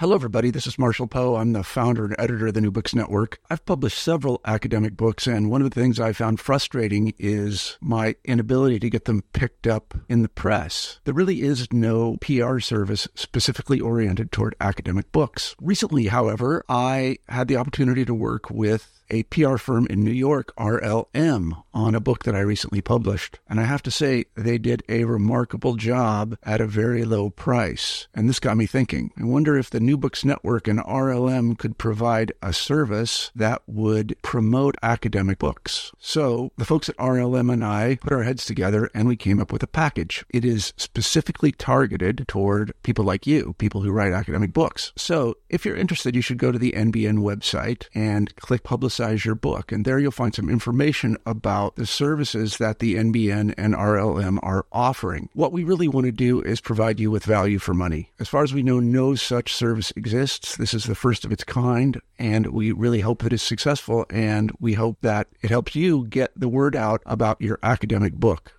Hello, everybody. This is Marshall Poe. I'm the founder and editor of the New Books Network. I've published several academic books, and one of the things I found frustrating is my inability to get them picked up in the press. There really is no PR service specifically oriented toward academic books. Recently, however, I had the opportunity to work with a PR firm in New York, RLM, on a book that I recently published. And I have to say, they did a remarkable job at a very low price. And this got me thinking. I wonder if the New Books Network and RLM could provide a service that would promote academic books. So the folks at RLM and I put our heads together and we came up with a package. It is specifically targeted toward people like you, people who write academic books. So if you're interested, you should go to the NBN website and click Publicize Your Book. And there you'll find some information about the services that the NBN and RLM are offering. What we really want to do is provide you with value for money. As far as we know, no such service exists. This is the first of its kind, and we really hope that it's successful, and we hope that it helps you get the word out about your academic book.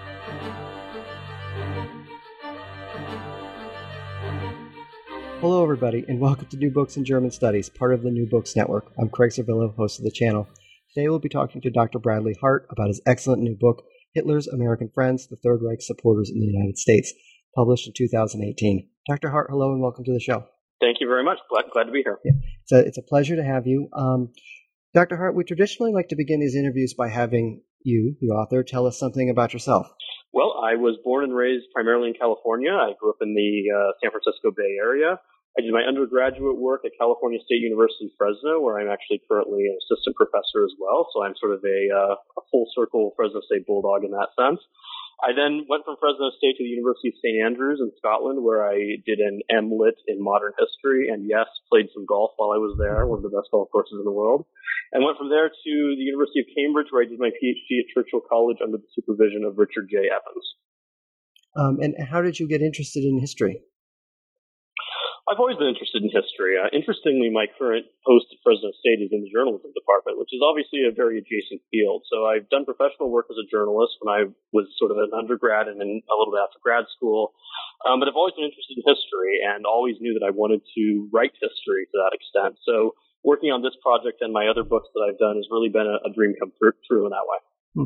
Hello, everybody, and welcome to New Books in German Studies, part of the New Books Network. I'm Craig Servillo, host of the channel. Today we'll be talking to Dr. Bradley Hart about his excellent new book, Hitler's American Friends, the Third Reich Supporters in the United States, published in 2018. Dr. Hart, hello and welcome to the show. Thank you very much. Glad to be here. Yeah. It's a pleasure to have you. Dr. Hart, we traditionally like to begin these interviews by having you, the author, tell us something about yourself. Well, I was born and raised primarily in California. I grew up in the San Francisco Bay Area. I did my undergraduate work at California State University, Fresno, where I'm actually currently an assistant professor as well. So I'm sort of a full circle Fresno State Bulldog in that sense. I then went from Fresno State to the University of St. Andrews in Scotland, where I did an MLit in modern history and, yes, played some golf while I was there, one of the best golf courses in the world. And went from there to the University of Cambridge, where I did my PhD at Churchill College under the supervision of Richard J. Evans. And how did you get interested in history? I've always been interested in history. Interestingly, my current post at Fresno State is in the journalism department, which is obviously a very adjacent field. So I've done professional work as a journalist when I was sort of an undergrad and then a little bit after grad school. But I've always been interested in history and always knew that I wanted to write history to that extent. So working on this project and my other books that I've done has really been a dream come true in that way.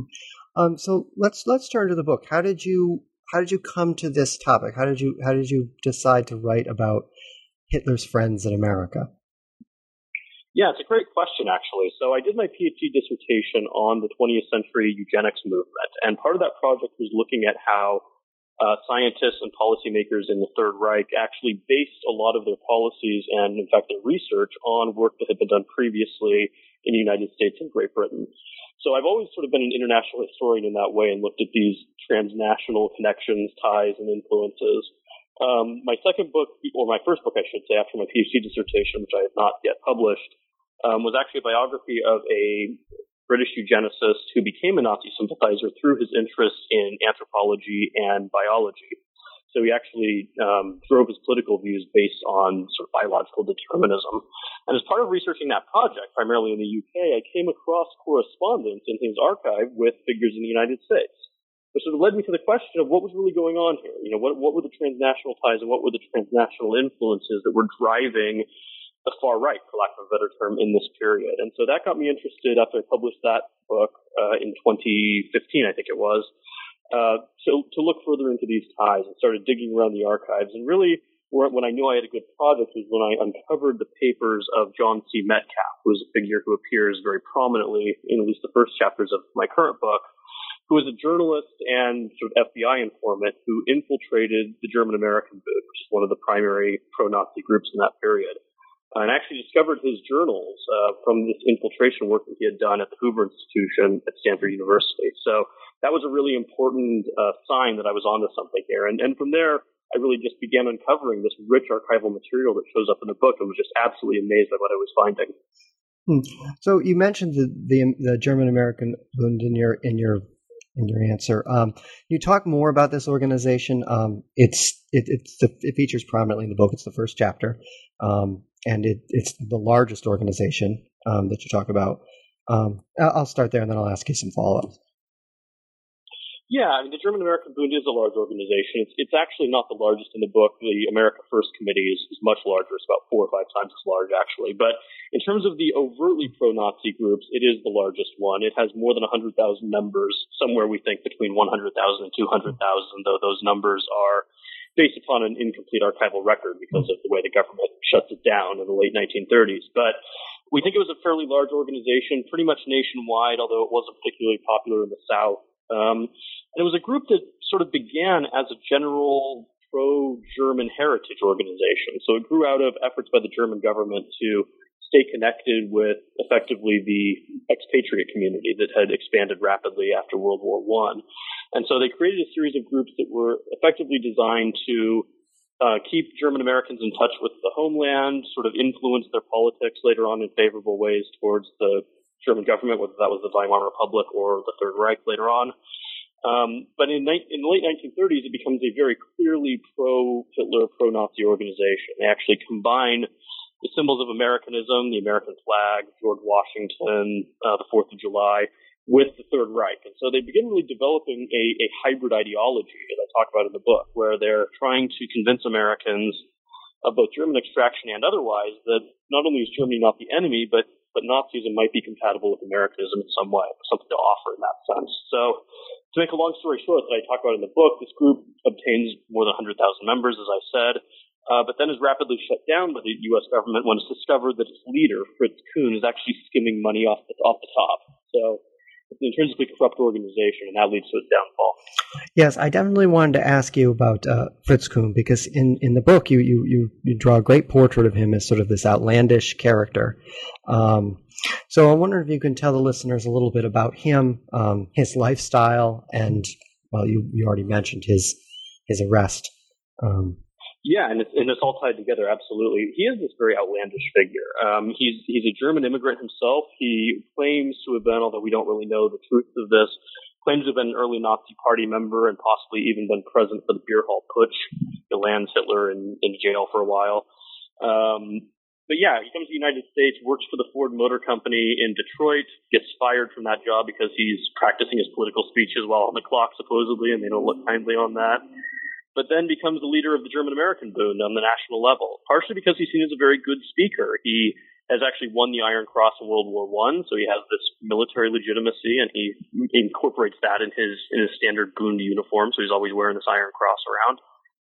So let's turn to the book. How did you come to this topic? How did you decide to write about Hitler's friends in America? Yeah, it's a great question, actually. So I did my PhD dissertation on the 20th century eugenics movement, and part of that project was looking at how scientists and policymakers in the Third Reich actually based a lot of their policies and, in fact, their research on work that had been done previously in the United States and Great Britain. So I've always sort of been an international historian in that way and looked at these transnational connections, ties, and influences. My second book, or my first book, I should say, after my PhD dissertation, which I have not yet published, was actually a biography of a British eugenicist who became a Nazi sympathizer through his interest in anthropology and biology. So he actually drove his political views based on sort of biological determinism. And as part of researching that project, primarily in the UK, I came across correspondence in his archive with figures in the United States, which sort of led me to the question of what was really going on here. You know, what were the transnational ties and what were the transnational influences that were driving the far right, for lack of a better term, in this period? And so that got me interested after I published that book in 2015, I think it was, to look further into these ties and started digging around the archives. And really, when I knew I had a good project was when I uncovered the papers of John C. Metcalf, who is a figure who appears very prominently in at least the first chapters of my current book, who was a journalist and sort of FBI informant who infiltrated the German American Bund, which is one of the primary pro-Nazi groups in that period, and actually discovered his journals from this infiltration work that he had done at the Hoover Institution at Stanford University. So that was a really important sign that I was onto something here. And from there, I really just began uncovering this rich archival material that shows up in the book and was just absolutely amazed by what I was finding. So you mentioned the German American Bund in your answer. You talk more about this organization. It features prominently in the book. It's the first chapter, and it's the largest organization that you talk about. I'll start there, and then I'll ask you some follow-ups. Yeah, I mean, the German American Bund is a large organization. It's actually not the largest in the book. The America First Committee is much larger. It's about 4 or 5 times as large, actually. But in terms of the overtly pro-Nazi groups, it is the largest one. It has more than 100,000 members, somewhere we think between 100,000 and 200,000, though those numbers are based upon an incomplete archival record because of the way the government shuts it down in the late 1930s. But we think it was a fairly large organization, pretty much nationwide, although it wasn't particularly popular in the South. And it was a group that sort of began as a general pro-German heritage organization. So it grew out of efforts by the German government to stay connected with effectively the expatriate community that had expanded rapidly after World War I. And so they created a series of groups that were effectively designed to keep German Americans in touch with the homeland, sort of influence their politics later on in favorable ways towards the German government, whether that was the Weimar Republic or the Third Reich later on. But in the late 1930s, it becomes a very clearly pro-Hitler, pro-Nazi organization. They actually combine the symbols of Americanism, the American flag, George Washington, the 4th of July, with the Third Reich. And so they begin really developing a hybrid ideology that I talk about in the book, where they're trying to convince Americans of both German extraction and otherwise that not only is Germany not the enemy, but Nazism might be compatible with Americanism in some way, something to offer in that sense. So to make a long story short that I talk about in the book, this group obtains more than 100,000 members, as I said, but then is rapidly shut down by the U.S. government when it's discovered that its leader, Fritz Kuhn, is actually skimming money off the top. So it's an intrinsically corrupt organization, and that leads to its downfall. Yes, I definitely wanted to ask you about Fritz Kuhn, because in the book you draw a great portrait of him as sort of this outlandish character. So I wonder if you can tell the listeners a little bit about him, his lifestyle, and, well, you already mentioned his arrest. Yeah, and it's all tied together, absolutely. He is this very outlandish figure. He's a German immigrant himself. He claims to have been, although we don't really know the truth of this, claims to have been an early Nazi Party member and possibly even been present for the beer hall putsch that lands Hitler in jail for a while. But yeah, he comes to the United States, works for the Ford Motor Company in Detroit, gets fired from that job because he's practicing his political speeches while on the clock, supposedly, and they don't look kindly on that. But then becomes the leader of the German American Bund on the national level, partially because he's seen as a very good speaker. He has actually won the Iron Cross in World War I, so he has this military legitimacy, and he incorporates that in his standard Bund uniform, so he's always wearing this Iron Cross around.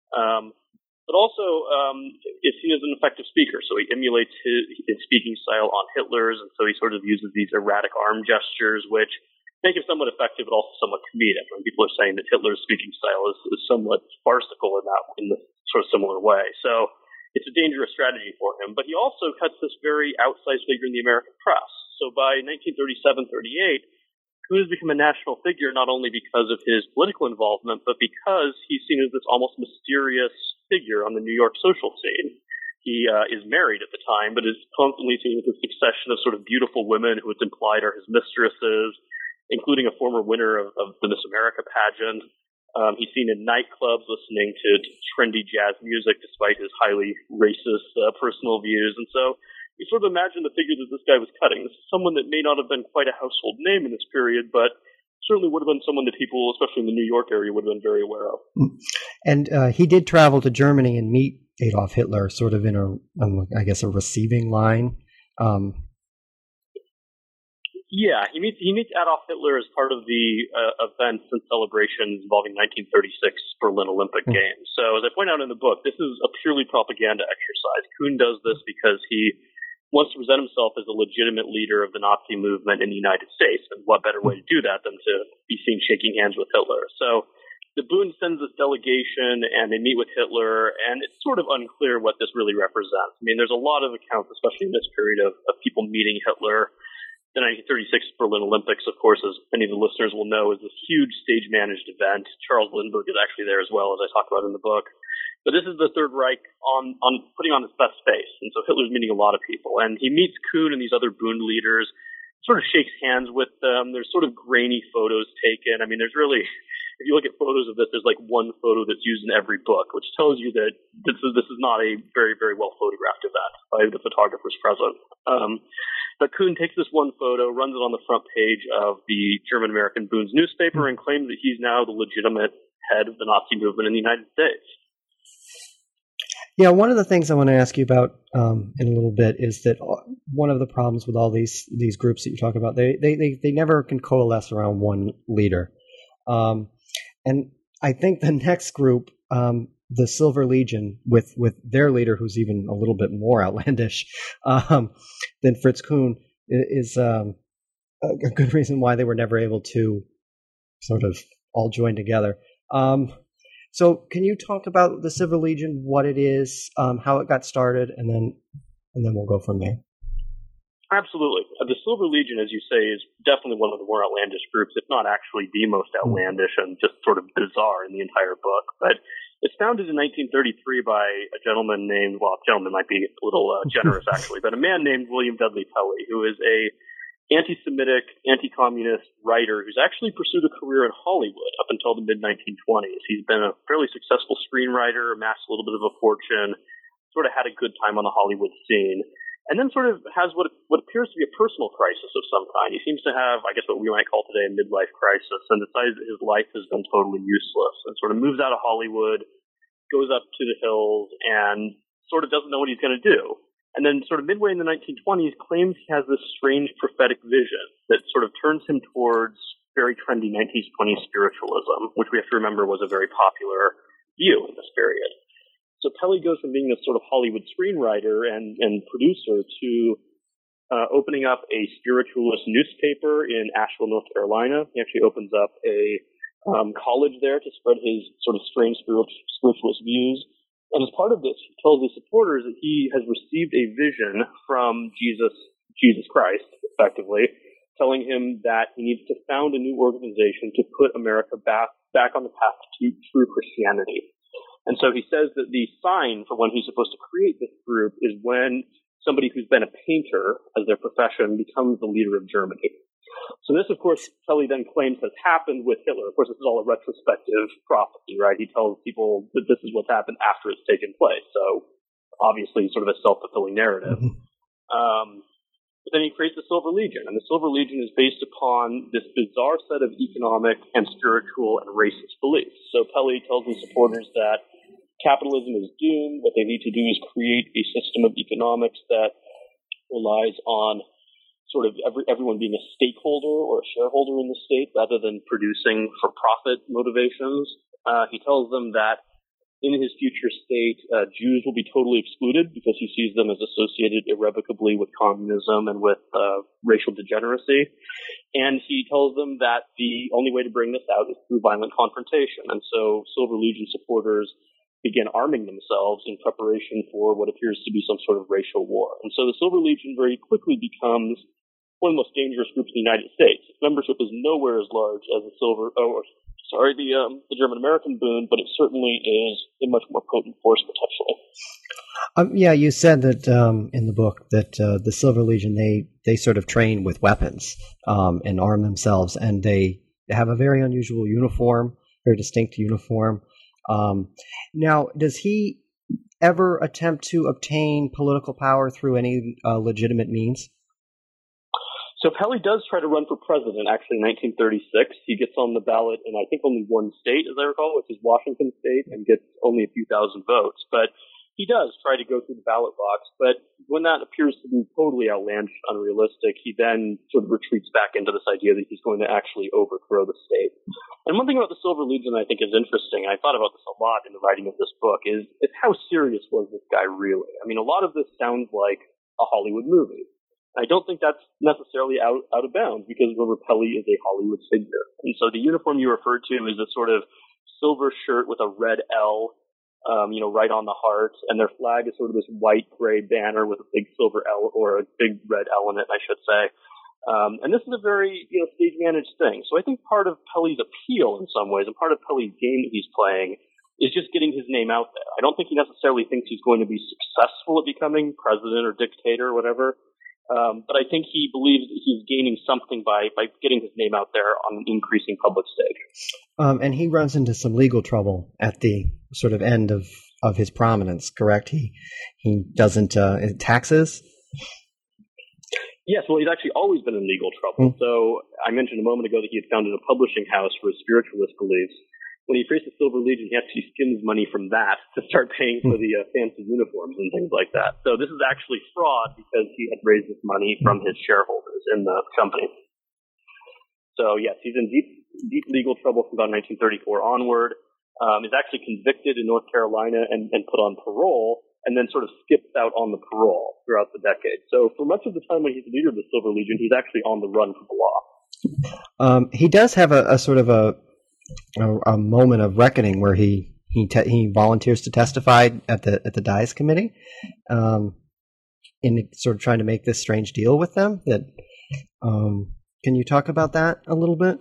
But also is seen as an effective speaker, so he emulates his speaking style on Hitler's, and so he sort of uses these erratic arm gestures, which make it somewhat effective but also somewhat comedic. When people are saying that Hitler's speaking style is somewhat farcical in this sort of similar way. So it's a dangerous strategy for him. But he also cuts this very outsized figure in the American press. So by 1937-38, Kuhn has become a national figure not only because of his political involvement, but because he's seen as this almost mysterious figure on the New York social scene. He is married at the time, but is constantly seen with a succession of sort of beautiful women who it's implied are his mistresses, including a former winner of the Miss America pageant. He's seen in nightclubs listening to trendy jazz music despite his highly racist personal views. And so you sort of imagine the figure that this guy was cutting. This is someone that may not have been quite a household name in this period, but certainly would have been someone that people, especially in the New York area, would have been very aware of. And he did travel to Germany and meet Adolf Hitler sort of in a receiving line. Yeah, he meets Adolf Hitler as part of the events and celebrations involving 1936 Berlin Olympic Games. So as I point out in the book, this is a purely propaganda exercise. Kuhn does this because he wants to present himself as a legitimate leader of the Nazi movement in the United States. And what better way to do that than to be seen shaking hands with Hitler? So the Bund sends this delegation and they meet with Hitler, and it's sort of unclear what this really represents. I mean, there's a lot of accounts, especially in this period, of people meeting Hitler. The 1936 Berlin Olympics, of course, as many of the listeners will know, is this huge stage-managed event. Charles Lindbergh is actually there as well, as I talk about in the book. But this is the Third Reich on putting on its best face. And so Hitler's meeting a lot of people. And he meets Kuhn and these other Bund leaders, sort of shakes hands with them. There's sort of grainy photos taken. I mean, there's really, if you look at photos of this, there's like one photo that's used in every book, which tells you that this is not a very, very well photographed event by way the photographer's present. But Kuhn takes this one photo, runs it on the front page of the German-American Bunds newspaper, and claims that he's now the legitimate head of the Nazi movement in the United States. Yeah, one of the things I want to ask you about in a little bit is that one of the problems with all these groups that you talk about, they never can coalesce around one leader. And I think the next group, the Silver Legion, with their leader, who's even a little bit more outlandish than Fritz Kuhn, is a good reason why they were never able to sort of all join together. So can you talk about the Silver Legion, what it is, how it got started, and then we'll go from there? Absolutely. The Silver Legion, as you say, is definitely one of the more outlandish groups, if not actually the most outlandish and just sort of bizarre in the entire book. But it's founded in 1933 by a gentleman named, well, gentleman might be a little generous actually, but a man named William Dudley Pelley, who is a anti-Semitic, anti-communist writer who's actually pursued a career in Hollywood up until the mid-1920s. He's been a fairly successful screenwriter, amassed a little bit of a fortune, sort of had a good time on the Hollywood scene, and then sort of has what appears to be a personal crisis of some kind. He seems to have, I guess, what we might call today a midlife crisis, and decides that his life has been totally useless, and sort of moves out of Hollywood, goes up to the hills, and sort of doesn't know what he's going to do. And then sort of midway in the 1920s claims he has this strange prophetic vision that sort of turns him towards very trendy 1920s spiritualism, which we have to remember was a very popular view in this period. So Pelley goes from being this sort of Hollywood screenwriter and producer to opening up a spiritualist newspaper in Asheville, North Carolina. He actually opens up a college there to spread his sort of strange spiritualist views. And as part of this, he tells his supporters that he has received a vision from Jesus Christ, effectively, telling him that he needs to found a new organization to put America back on the path to true Christianity. And so he says that the sign for when he's supposed to create this group is when somebody who's been a painter as their profession becomes the leader of Germany. So this, of course, Pelley then claims has happened with Hitler. Of course, this is all a retrospective prophecy, right? He tells people that this is what's happened after it's taken place. So obviously sort of a self-fulfilling narrative. But then he creates the Silver Legion, and the Silver Legion is based upon this bizarre set of economic and spiritual and racist beliefs. So Pelley tells his supporters that capitalism is doomed. What they need to do is create a system of economics that relies on sort of everyone being a stakeholder or a shareholder in the state rather than producing for profit motivations. He tells them that in his future state, Jews will be totally excluded because he sees them as associated irrevocably with communism and with racial degeneracy. And he tells them that the only way to bring this out is through violent confrontation. And so Silver Legion supporters begin arming themselves in preparation for what appears to be some sort of racial war. And so the Silver Legion very quickly becomes one of the most dangerous groups in the United States. Its membership is nowhere as large as the German-American Bund, but it certainly is a much more potent force potentially. Yeah, you said that in the book that the Silver Legion, they sort of train with weapons and arm themselves, and they have a very unusual uniform, very distinct uniform. Now, does he ever attempt to obtain political power through any legitimate means? So Pelley does try to run for president, actually, in 1936. He gets on the ballot in, I think, only one state, as I recall, which is Washington State, and gets only a few thousand votes. But he does try to go through the ballot box. But when that appears to be totally outlandish, unrealistic, he then sort of retreats back into this idea that he's going to actually overthrow the state. And one thing about the Silver Legion I think is interesting, and I thought about this a lot in the writing of this book, is how serious was this guy really? I mean, a lot of this sounds like a Hollywood movie. I don't think that's necessarily out of bounds because remember, Pelley is a Hollywood figure. And so the uniform you referred to is a sort of silver shirt with a red L, right on the heart. And their flag is sort of this white-gray banner with a big silver L or a big red L in it, I should say. And this is a very, stage-managed thing. So I think part of Pelley's appeal in some ways and part of Pelley's game that he's playing is just getting his name out there. I don't think he necessarily thinks he's going to be successful at becoming president or dictator or whatever. But I think he believes that he's gaining something by getting his name out there on an increasing public stage. And he runs into some legal trouble at the sort of end of of his prominence. Correct? He doesn't taxes. Yes, well, he's actually always been in legal trouble. So I mentioned a moment ago that he had founded a publishing house for his spiritualist beliefs. When he faced the Silver Legion, he actually skimmed money from that to start paying for the fancy uniforms and things like that. So this is actually fraud because he had raised this money from his shareholders in the company. So yes, he's in deep legal trouble from about 1934 onward. Is actually convicted in North Carolina and put on parole, and then sort of skips out on the parole throughout the decade. So for much of the time when he's leader of the Silver Legion, he's actually on the run from the law. He does have a sort of a moment of reckoning where he volunteers to testify at the Dies Committee, in sort of trying to make this strange deal with them. Can you talk about that a little bit?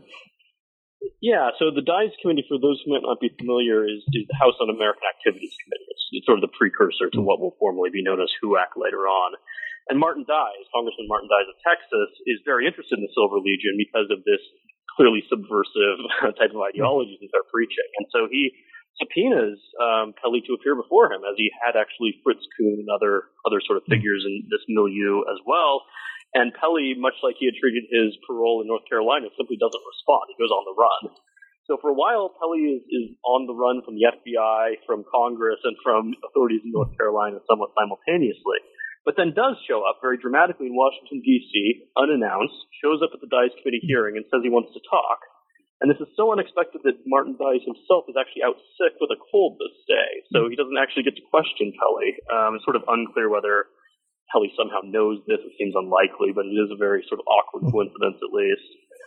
Yeah, so the Dies Committee, for those who might not be familiar, is the House Un-American Activities Committee. It's sort of the precursor to what will formally be known as HUAC later on. And Martin Dies, Congressman Martin Dies of Texas, is very interested in the Silver Legion because of this clearly subversive type of ideologies that they're preaching. And so he subpoenas Pelley to appear before him, as he had actually Fritz Kuhn and other sort of figures in this milieu as well. And Pelley, much like he had treated his parole in North Carolina, simply doesn't respond. He goes on the run. So for a while, Pelley is on the run from the FBI, from Congress, and from authorities in North Carolina somewhat simultaneously. But then does show up very dramatically in Washington, D.C., unannounced, shows up at the Dies Committee hearing and says he wants to talk. And this is so unexpected that Martin Dies himself is actually out sick with a cold this day. So he doesn't actually get to question Pelley. It's sort of unclear whether Pelley somehow knows this. It seems unlikely, but it is a very sort of awkward coincidence at least.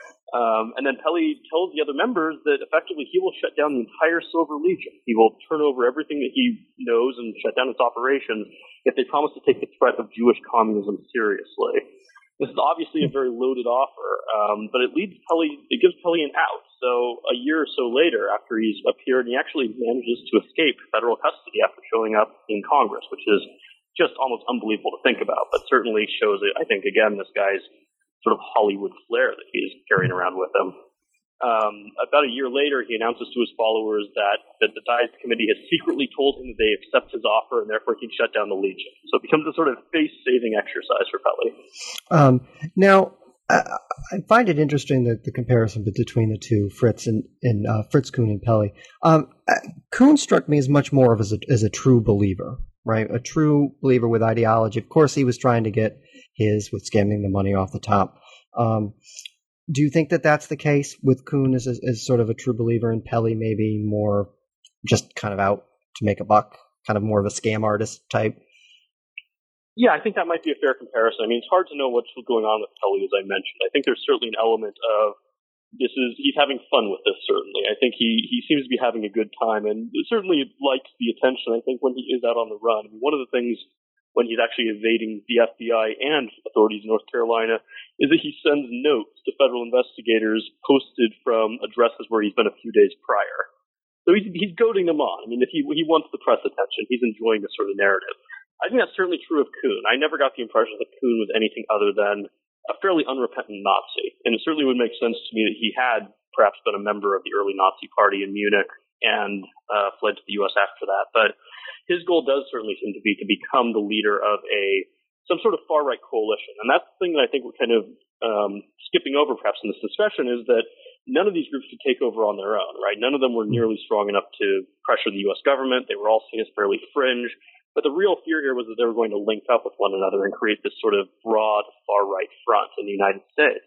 And then Pelley tells the other members that effectively he will shut down the entire Silver Legion. He will turn over everything that he knows and shut down its operations if they promise to take the threat of Jewish communism seriously. This is obviously a very loaded offer, but it gives Pelley an out. So a year or so later, after he's appeared, he actually manages to escape federal custody after showing up in Congress, which is just almost unbelievable to think about, but certainly shows, I think, again, this guy's sort of Hollywood flair that he's carrying around with him. About a year later, he announces to his followers that the Dies Committee has secretly told him that they accept his offer and therefore he'd shut down the Legion. So it becomes a sort of face-saving exercise for Pelley. Now, I find it interesting that the comparison between the two, Fritz and Fritz Kuhn and Pelley. Kuhn struck me as much more of as a true believer. Right, a true believer with ideology. Of course, he was trying to get his with skimming the money off the top. Do you think that that's the case with Kuhn as sort of a true believer, and Pelley maybe more just kind of out to make a buck, kind of more of a scam artist type? Yeah, I think that might be a fair comparison. I mean, it's hard to know what's going on with Pelley, as I mentioned. I think there's certainly an element of he's having fun with this, certainly. I think he seems to be having a good time and certainly likes the attention, I think, when he is out on the run. I mean, one of the things when he's actually evading the FBI and authorities in North Carolina is that he sends notes to federal investigators posted from addresses where he's been a few days prior. So he's goading them on. I mean, if he wants the press attention, he's enjoying this sort of narrative. I think that's certainly true of Kuhn. I never got the impression that Kuhn was anything other than a fairly unrepentant Nazi. And it certainly would make sense to me that he had perhaps been a member of the early Nazi party in Munich and fled to the U.S. after that. But his goal does certainly seem to be to become the leader of some sort of far-right coalition. And that's the thing that I think we're kind of skipping over perhaps in this discussion is that none of these groups could take over on their own, right? None of them were nearly strong enough to pressure the U.S. government. They were all seen as fairly fringe. But the real fear here was that they were going to link up with one another and create this sort of broad far-right front in the United States.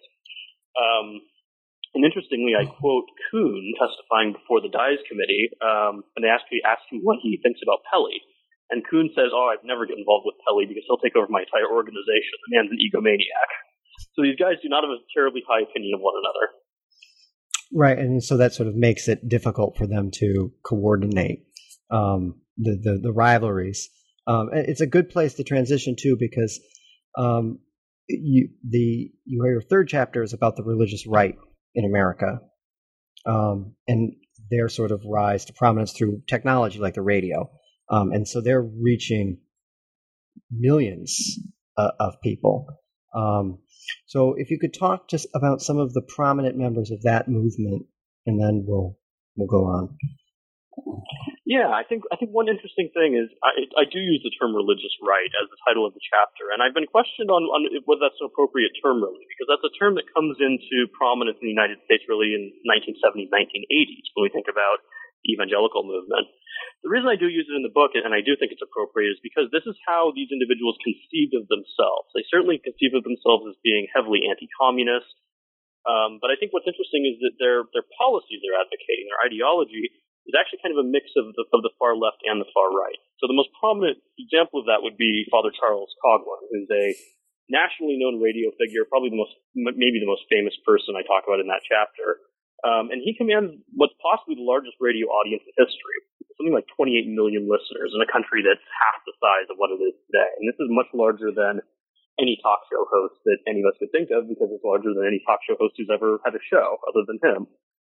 And interestingly, I quote Kuhn testifying before the Dies Committee, and they ask him what he thinks about Pelley. And Kuhn says, I'd never get involved with Pelley because he'll take over my entire organization. The man's an egomaniac. So these guys do not have a terribly high opinion of one another. Right, and so that sort of makes it difficult for them to coordinate the rivalries. It's a good place to transition to because your third chapter is about the religious right in America, and their sort of rise to prominence through technology like the radio, and so they're reaching millions of people. So if you could talk just about some of the prominent members of that movement, and then we'll go on. Yeah, I think one interesting thing is I do use the term religious right as the title of the chapter, and I've been questioned on whether that's an appropriate term really, because that's a term that comes into prominence in the United States really in 1970s, 1980s when we think about the evangelical movement. The reason I do use it in the book, and I do think it's appropriate, is because this is how these individuals conceived of themselves. They certainly conceive of themselves as being heavily anti-communist, but I think what's interesting is that their policies they're advocating, their ideology, is actually kind of a mix of the far left and the far right. So the most prominent example of that would be Father Charles Coughlin, who's a nationally known radio figure, probably maybe the most famous person I talk about in that chapter. And he commands what's possibly the largest radio audience in history, something like 28 million listeners in a country that's half the size of what it is today. And this is much larger than any talk show host that any of us could think of, because it's larger than any talk show host who's ever had a show other than him.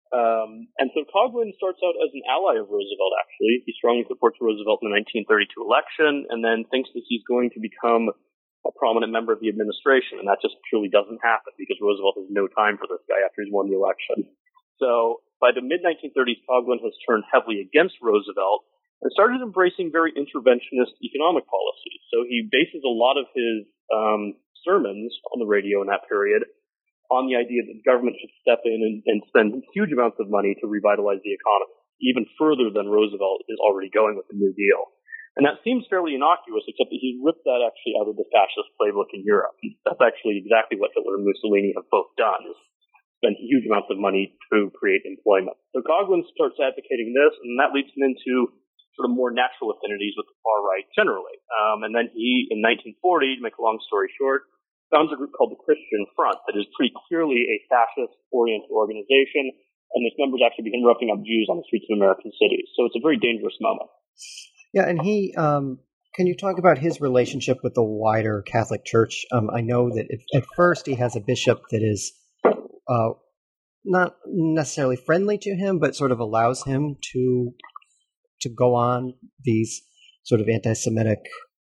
And so Coughlin starts out as an ally of Roosevelt, actually. He strongly supports Roosevelt in the 1932 election, and then thinks that he's going to become a prominent member of the administration, and that just purely doesn't happen because Roosevelt has no time for this guy after he's won the election. So by the mid-1930s, Coughlin has turned heavily against Roosevelt and started embracing very interventionist economic policies. So he bases a lot of his sermons on the radio in that period on the idea that the government should step in and spend huge amounts of money to revitalize the economy, even further than Roosevelt is already going with the New Deal. And that seems fairly innocuous, except that he ripped that actually out of the fascist playbook in Europe. That's actually exactly what Hitler and Mussolini have both done, is spend huge amounts of money to create employment. So Coughlin starts advocating this, and that leads him into sort of more natural affinities with the far right generally. And then he, in 1940, to make a long story short, founds a group called the Christian Front that is pretty clearly a fascist-oriented organization, and its members actually begin roughing up Jews on the streets of American cities. So it's a very dangerous moment. Yeah, and he, can you talk about his relationship with the wider Catholic Church? I know that at first he has a bishop that is not necessarily friendly to him, but sort of allows him to go on these sort of anti-Semitic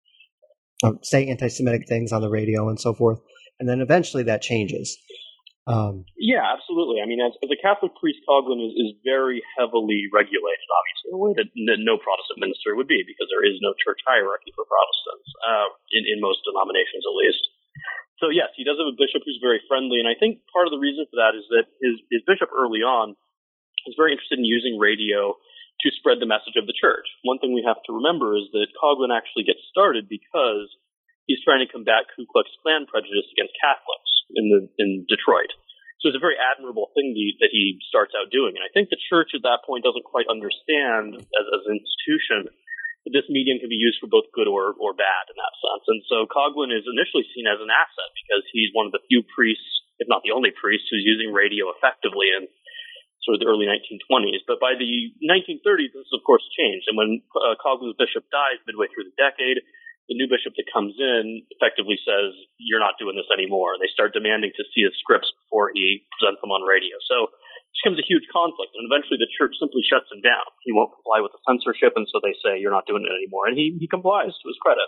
things on the radio and so forth, and then eventually that changes. Yeah, absolutely. I mean, as a Catholic priest, Coughlin is very heavily regulated, obviously, in a way that no Protestant minister would be, because there is no church hierarchy for Protestants, in most denominations at least. So yes, he does have a bishop who's very friendly, and I think part of the reason for that is that his bishop early on is very interested in using radio to spread the message of the church. One thing we have to remember is that Coughlin actually gets started because he's trying to combat Ku Klux Klan prejudice against Catholics in Detroit. So it's a very admirable thing that he starts out doing. And I think the church at that point doesn't quite understand, as an institution, that this medium can be used for both good or bad in that sense. And so Coughlin is initially seen as an asset because he's one of the few priests, if not the only priest, who's using radio effectively in sort of the early 1920s. But by the 1930s, this of course changed. And when Coughlin's bishop dies midway through the decade, the new bishop that comes in effectively says, "You're not doing this anymore." And they start demanding to see his scripts before he presents them on radio. So it becomes a huge conflict. And eventually the church simply shuts him down. He won't comply with the censorship. And so they say, "You're not doing it anymore." And he complies, to his credit.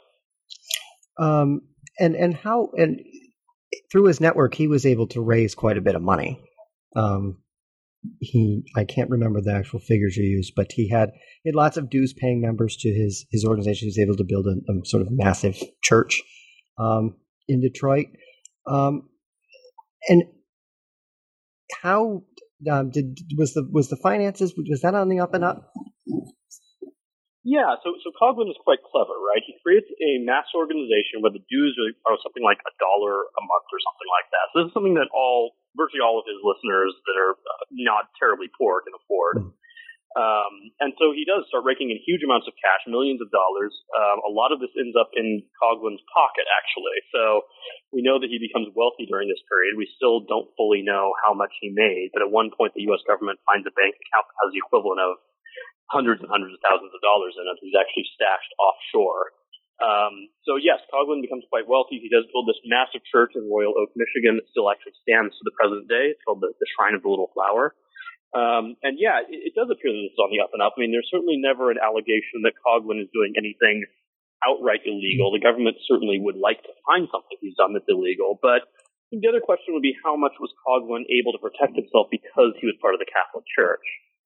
And through his network, he was able to raise quite a bit of money. I can't remember the actual figures you used, but he had lots of dues paying members to his organization. He was able to build a sort of massive church in Detroit. And how was the finances, was that on the up and up? Yeah, so Coughlin is quite clever, right? He creates a mass organization where the dues are something like $1 a month or something like that. So this is something that virtually all of his listeners that are not terribly poor can afford. And so he does start raking in huge amounts of cash, millions of dollars. A lot of this ends up in Coughlin's pocket, actually. So we know that he becomes wealthy during this period. We still don't fully know how much he made, but at one point the U.S. government finds a bank account that has the equivalent of hundreds and hundreds of thousands of dollars in it. He's actually stashed offshore. So yes, Coughlin becomes quite wealthy. He does build this massive church in Royal Oak, Michigan that still actually stands to the present day. It's called the Shrine of the Little Flower. And yeah, it does appear that it's on the up and up. I mean, there's certainly never an allegation that Coughlin is doing anything outright illegal. The government certainly would like to find something he's done that's illegal. But I think the other question would be, how much was Coughlin able to protect himself because he was part of the Catholic Church?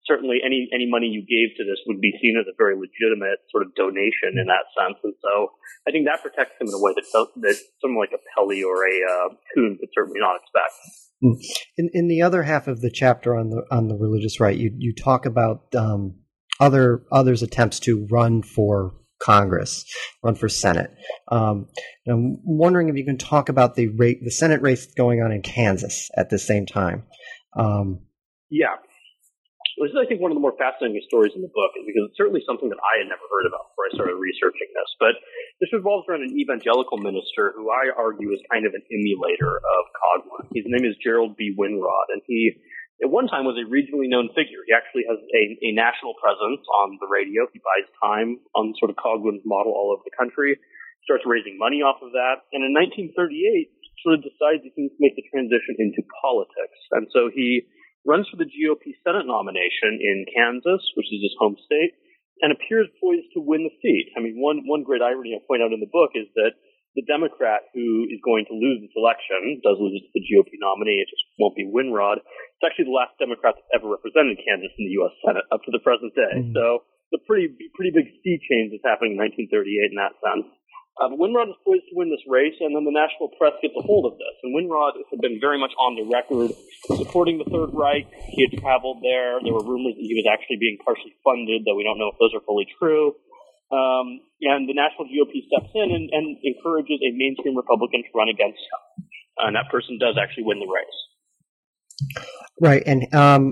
certainly any money you gave to this would be seen as a very legitimate sort of donation in that sense. And so I think that protects him in a way that someone like a Pelley or a Kuhn could certainly not expect. In the other half of the chapter on the religious right, you talk about others' attempts to run for Congress, run for Senate. And I'm wondering if you can talk about the Senate race going on in Kansas at the same time. Yeah. This is, I think, one of the more fascinating stories in the book, because it's certainly something that I had never heard about before I started researching this. But this revolves around an evangelical minister who I argue is kind of an emulator of Coghlan. His name is Gerald B. Winrod, and he, at one time, was a regionally known figure. He actually has a national presence on the radio. He buys time on sort of Coghlan's model all over the country, starts raising money off of that, and in 1938, sort of decides he needs to make the transition into politics. And so he runs for the GOP Senate nomination in Kansas, which is his home state, and appears poised to win the seat. I mean, one great irony I point out in the book is that the Democrat who is going to lose this election, does lose it to the GOP nominee, it just won't be Winrod. It's actually the last Democrat that's ever represented Kansas in the U.S. Senate up to the present day. So it's a pretty big sea change that's happening in 1938 in that sense. But Winrod is poised to win this race, and then the national press gets a hold of this. And Winrod had been very much on the record supporting the Third Reich. He had traveled there. There were rumors that he was actually being partially funded, though we don't know if those are fully true. And the national GOP steps in and encourages a mainstream Republican to run against him. And that person does actually win the race. Right. And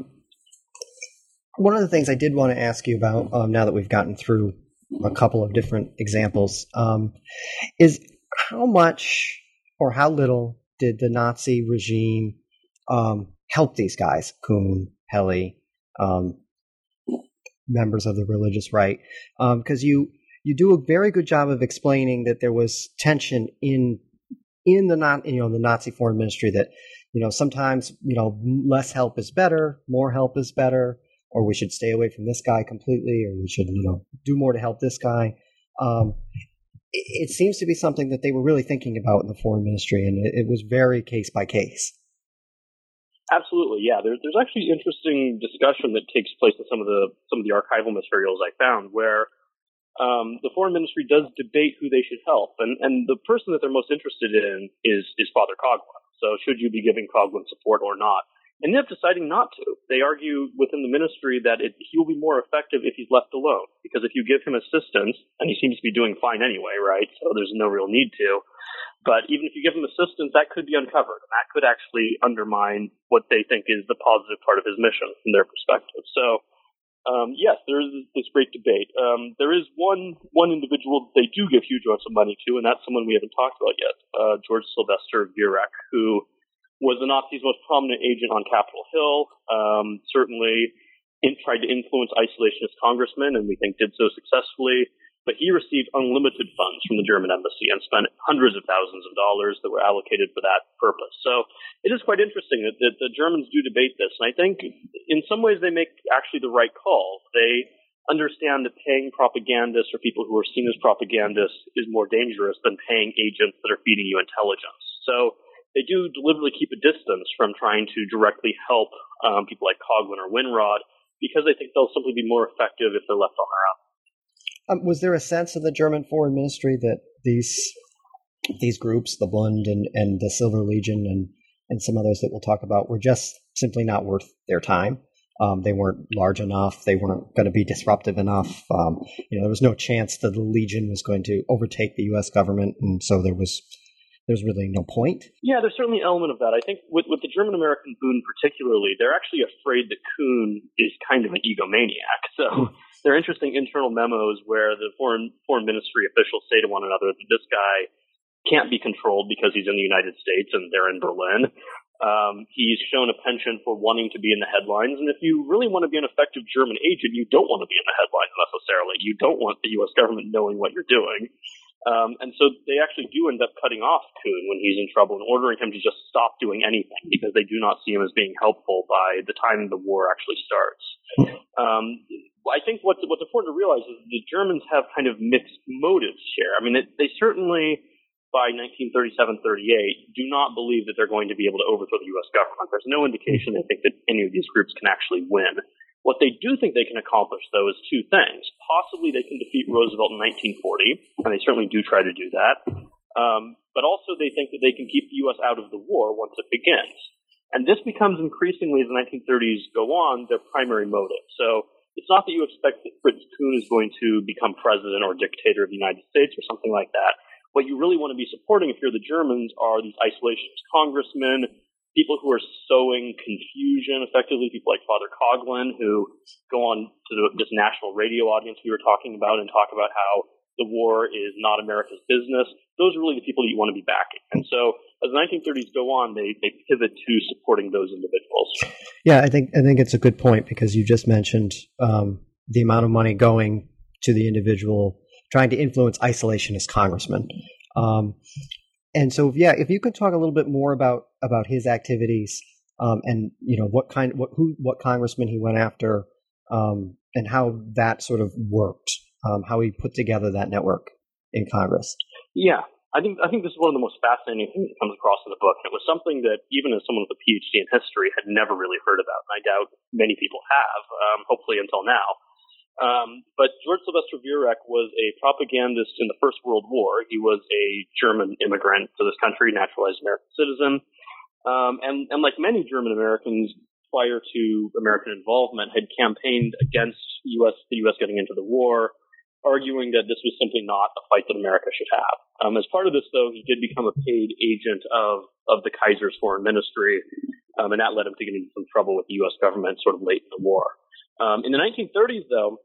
one of the things I did want to ask you about, now that we've gotten through a couple of different examples, is how much or how little did the Nazi regime help these guys, Kuhn, Pelley, members of the religious right? Because you do a very good job of explaining that there was tension in the Nazi foreign ministry, that sometimes less help is better, more help is better, or we should stay away from this guy completely, or we should, do more to help this guy. It seems to be something that they were really thinking about in the foreign ministry, and it was very case by case. Absolutely, yeah. There's actually interesting discussion that takes place in some of the archival materials I found, where the foreign ministry does debate who they should help, and the person that they're most interested in is Father Coghlan. So should you be giving Coghlan support or not? And they end up deciding not to. They argue within the ministry that he will be more effective if he's left alone, because if you give him assistance, and he seems to be doing fine anyway, right? So there's no real need to. But even if you give him assistance, that could be uncovered, and that could actually undermine what they think is the positive part of his mission from their perspective. So, yes, there is this great debate. There is one individual they do give huge amounts of money to, and that's someone we haven't talked about yet, George Sylvester Viereck, who was the Nazis' most prominent agent on Capitol Hill, certainly tried to influence isolationist congressmen, and we think did so successfully. But he received unlimited funds from the German embassy and spent hundreds of thousands of dollars that were allocated for that purpose. So it is quite interesting that the Germans do debate this. And I think in some ways they make actually the right call. They understand that paying propagandists or people who are seen as propagandists is more dangerous than paying agents that are feeding you intelligence. So they do deliberately keep a distance from trying to directly help people like Coghlan or Winrod, because they think they'll simply be more effective if they're left on their own. Was there a sense in the German foreign ministry that these groups, the Bund and the Silver Legion and some others that we'll talk about, were just simply not worth their time? They weren't large enough. They weren't going to be disruptive enough. There was no chance that the Legion was going to overtake the U.S. government, and so there was really no point. Yeah, there's certainly an element of that. I think with the German-American Bund particularly, they're actually afraid that Kuhn is kind of an egomaniac. So there are interesting internal memos where the foreign ministry officials say to one another that this guy can't be controlled because he's in the United States and they're in Berlin. He's shown a penchant for wanting to be in the headlines. And if you really want to be an effective German agent, you don't want to be in the headlines necessarily. You don't want the U.S. government knowing what you're doing. And so they actually do end up cutting off Kuhn when he's in trouble and ordering him to just stop doing anything, because they do not see him as being helpful by the time the war actually starts. I think what's important to realize is the Germans have kind of mixed motives here. I mean, they certainly, by 1937-38, do not believe that they're going to be able to overthrow the U.S. government. There's no indication they think that any of these groups can actually win. What they do think they can accomplish, though, is two things. Possibly they can defeat Roosevelt in 1940, and they certainly do try to do that. But also they think that they can keep the U.S. out of the war once it begins. And this becomes increasingly, as the 1930s go on, their primary motive. So it's not that you expect that Fritz Kuhn is going to become president or dictator of the United States or something like that. What you really want to be supporting, if you're the Germans, are these isolationist congressmen, people who are sowing confusion, effectively people like Father Coughlin, who go on to this national radio audience we were talking about and talk about how the war is not America's business. Those are really the people you want to be backing. And so as the 1930s go on, they pivot to supporting those individuals. Yeah, I think it's a good point, because you just mentioned the amount of money going to the individual trying to influence isolationist congressmen. And so, yeah, if you could talk a little bit more about his activities, and what congressman he went after, and how that sort of worked, how he put together that network in Congress. Yeah, I think this is one of the most fascinating things that comes across in the book. And it was something that even as someone with a PhD in history had never really heard about, and I doubt many people have, hopefully until now. But George Sylvester Viereck was a propagandist in the First World War. He was a German immigrant to this country, naturalized American citizen. And like many German Americans prior to American involvement, had campaigned against the U.S. getting into the war, arguing that this was simply not a fight that America should have. As part of this, though, he did become a paid agent of the Kaiser's foreign ministry, and that led him to get into some trouble with the U.S. government sort of late in the war. In the 1930s, though,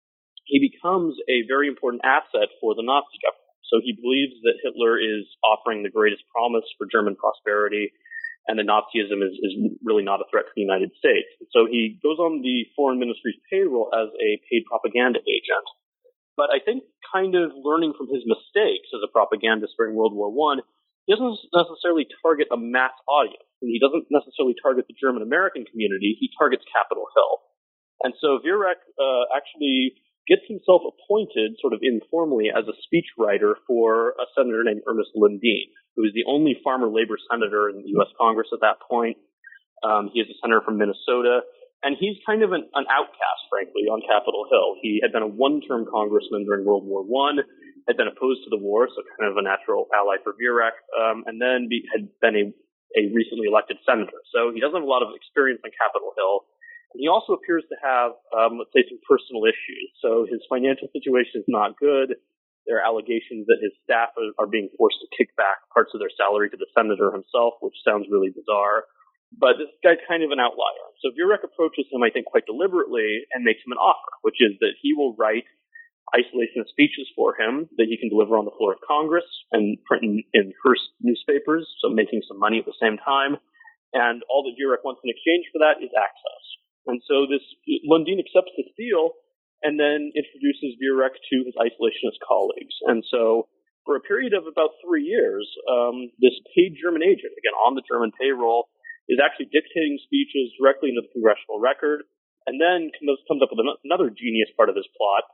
he becomes a very important asset for the Nazi government. So he believes that Hitler is offering the greatest promise for German prosperity, and that Nazism is really not a threat to the United States. So he goes on the foreign ministry's payroll as a paid propaganda agent. But I think kind of learning from his mistakes as a propagandist during World War I, he doesn't necessarily target a mass audience. And he doesn't necessarily target the German-American community. He targets Capitol Hill. And so Viereck actually gets himself appointed sort of informally as a speechwriter for a senator named Ernest Lundeen, who is the only farmer labor senator in the U.S. Congress at that point. He is a senator from Minnesota, and he's kind of an outcast, frankly, on Capitol Hill. He had been a one-term congressman during World War I, had been opposed to the war, so kind of a natural ally for Viereck, and then had been a recently elected senator. So he doesn't have a lot of experience on Capitol Hill. He also appears to have, let's say, some personal issues. So his financial situation is not good. There are allegations that his staff are being forced to kick back parts of their salary to the senator himself, which sounds really bizarre. But this guy's kind of an outlier. So Viereck approaches him, I think, quite deliberately and makes him an offer, which is that he will write isolationist speeches for him that he can deliver on the floor of Congress and print in Hearst newspapers, so making some money at the same time. And all that Viereck wants in exchange for that is access. And so Lundeen accepts this deal and then introduces Viereck to his isolationist colleagues. And so for a period of about 3 years, this paid German agent, again, on the German payroll, is actually dictating speeches directly into the congressional record, and then comes up with another genius part of his plot.